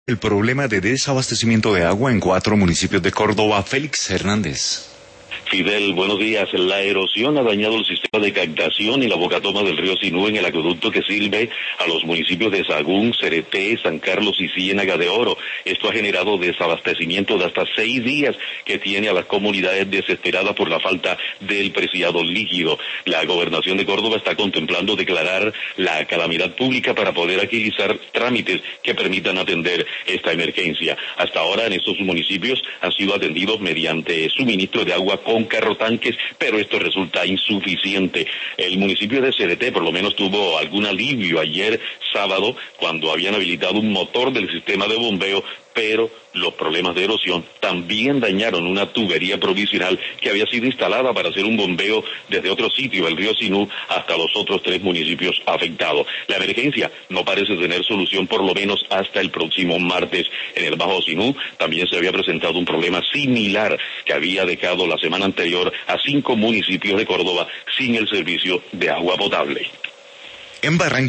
El problema de desabastecimiento de agua en 4 municipios de Córdoba. Félix Hernández. Fidel, buenos días. La erosión ha dañado el sistema de captación y la bocatoma del río Sinú en el acueducto que sirve a los municipios de Sagún, Cereté, San Carlos y Ciénaga de Oro. Esto ha generado desabastecimiento de hasta 6 días que tiene a las comunidades desesperadas por la falta del preciado líquido. La Gobernación de Córdoba está contemplando declarar la calamidad pública para poder agilizar trámites que permitan atender esta emergencia. Hasta ahora en estos municipios han sido atendidos mediante suministro de agua con carrotanques, pero esto resulta insuficiente. El municipio de Cereté por lo menos tuvo algún alivio ayer sábado cuando habían habilitado un motor del sistema de bombeo, pero los problemas de erosión también dañaron una tubería provisional que había sido instalada para hacer un bombeo desde otro sitio, el río Sinú, hasta los otros 3 municipios afectados. La emergencia no parece tener solución por lo menos hasta el próximo martes. En el Bajo Sinú también se había presentado un problema similar que había dejado la semana anterior a 5 municipios de Córdoba sin el servicio de agua potable. En Barranquilla.